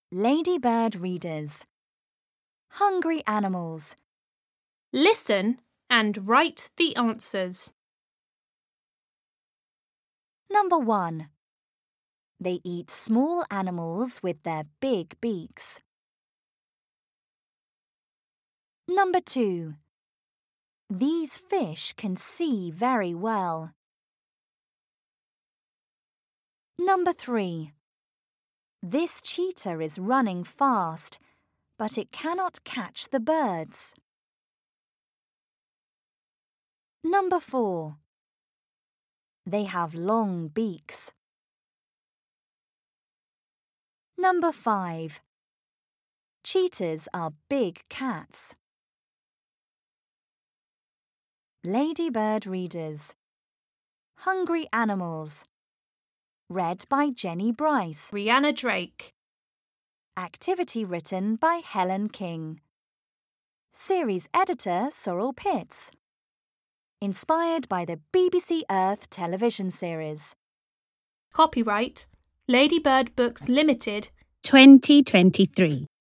Ladybird readers. Hungry animals. Listen and write the answers. Number 1. They eat small animals with their big beaks. Number 2. These fish can see very well. Number 3. This cheetah is running fast, but it cannot catch the birds. Number 4. They have long beaks. Number 5. Cheetahs are big cats. Ladybird readers. Hungry animals. Read by Jenny Bryce. Rihanna Drake. Activity written by Helen King. Series editor Sorrel Pitts. Inspired by the BBC Earth television series. Copyright Ladybird Books Limited 2023.